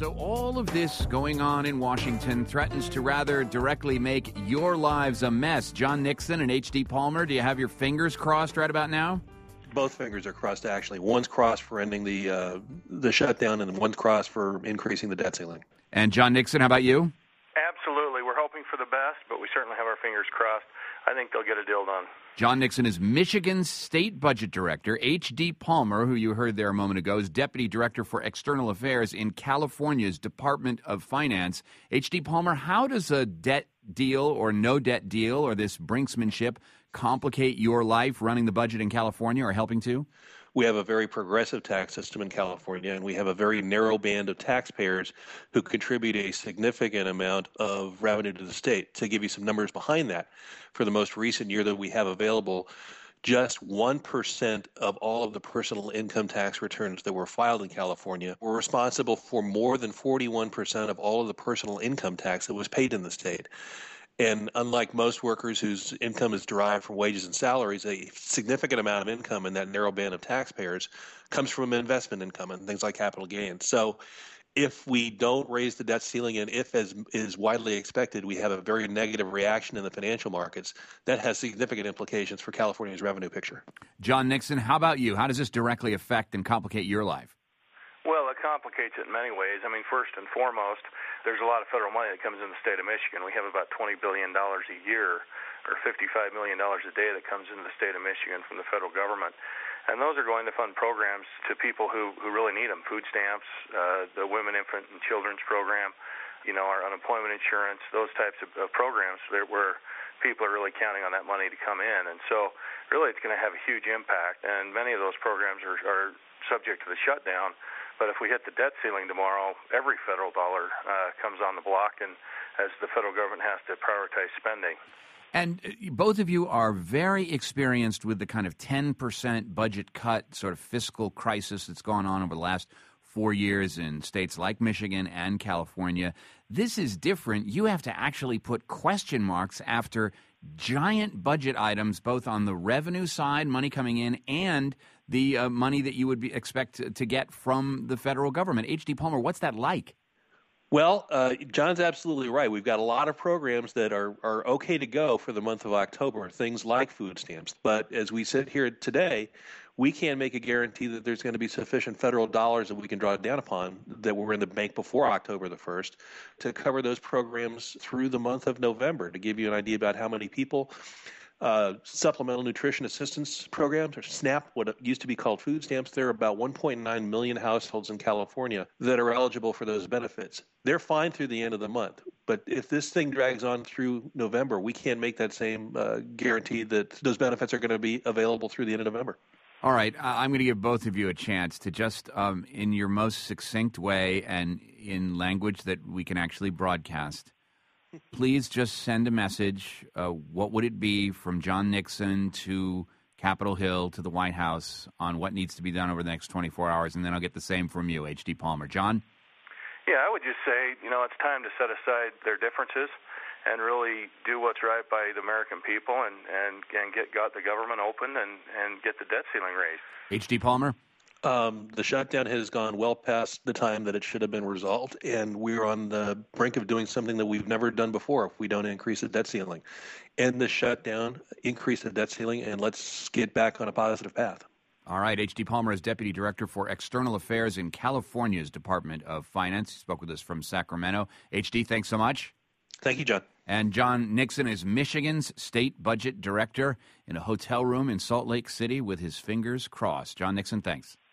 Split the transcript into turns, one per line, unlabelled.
So all of this going on in Washington threatens to rather directly make your lives a mess. John Nixon and H.D. Palmer, do you have your fingers crossed right about now?
Both fingers are crossed, actually. One's crossed for ending the shutdown, and one's crossed for increasing the debt ceiling.
And John Nixon, how about you?
Absolutely. We're hoping for the best, but we certainly have our fingers crossed. I think they'll get a deal done.
John Nixon is Michigan's state budget director. H.D. Palmer, who you heard there a moment ago, is deputy director for external affairs in California's Department of Finance. H.D. Palmer, how does a debt deal or no debt deal or this brinksmanship complicate your life running the budget in California or helping to?
We have a very progressive tax system in California, and we have a very narrow band of taxpayers who contribute a significant amount of revenue to the state. To give you some numbers behind that, for the most recent year that we have available, just 1% of all of the personal income tax returns that were filed in California were responsible for more than 41% of all of the personal income tax that was paid in the state. And unlike most workers whose income is derived from wages and salaries, a significant amount of income in that narrow band of taxpayers comes from investment income and things like capital gains. So if we don't raise the debt ceiling, and if, as is widely expected, we have a very negative reaction in the financial markets, that has significant implications for California's revenue picture.
John Nixon, how about you? How does this directly affect and complicate your life?
Well, it complicates it in many ways. I mean, first and foremost, there's a lot of federal money that comes in the state of Michigan. We have about $20 billion a year, or $55 million a day that comes into the state of Michigan from the federal government. And those are going to fund programs to people who really need them, food stamps, the Women, Infant, and Children's Program, our unemployment insurance, those types of programs where people are really counting on that money to come in. And so really it's going to have a huge impact. And many of those programs are subject to the shutdown. But if we hit the debt ceiling tomorrow, every federal dollar comes on the block, and as the federal government has to prioritize spending.
And both of you are very experienced with the kind of 10% budget cut sort of fiscal crisis that's gone on over the last 4 years in states like Michigan and California. This is different. You have to actually put question marks after giant budget items, both on the revenue side, money coming in, and the money that you would expect to get from the federal government. H.D. Palmer, what's that like?
Well, John's absolutely right. We've got a lot of programs that are okay to go for the month of October, things like food stamps. But as we sit here today, we can't make a guarantee that there's going to be sufficient federal dollars that we can draw down upon that were in the bank before October the 1st to cover those programs through the month of November. To give you an idea about how many people, Supplemental Nutrition Assistance Programs, or SNAP, what used to be called food stamps, there are about 1.9 million households in California that are eligible for those benefits. They're fine through the end of the month. But if this thing drags on through November, we can't make that same guarantee that those benefits are going to be available through the end of November.
All right. I'm going to give both of you a chance to just, in your most succinct way and in language that we can actually broadcast, please just send a message. What would it be from John Nixon to Capitol Hill to the White House on what needs to be done over the next 24 hours? And then I'll get the same from you, H.D. Palmer. John?
Yeah, I would just say, it's time to set aside their differences and really do what's right by the American people and get the government open and get the debt ceiling raised.
H.D. Palmer?
The shutdown has gone well past the time that it should have been resolved, and we're on the brink of doing something that we've never done before if we don't increase the debt ceiling. End the shutdown, increase the debt ceiling, and let's get back on a positive path.
All right. H.D. Palmer is Deputy Director for External Affairs in California's Department of Finance. He spoke with us from Sacramento. H.D., thanks so much.
Thank you, John.
And John Nixon is Michigan's State Budget Director in a hotel room in Salt Lake City with his fingers crossed. John Nixon, thanks.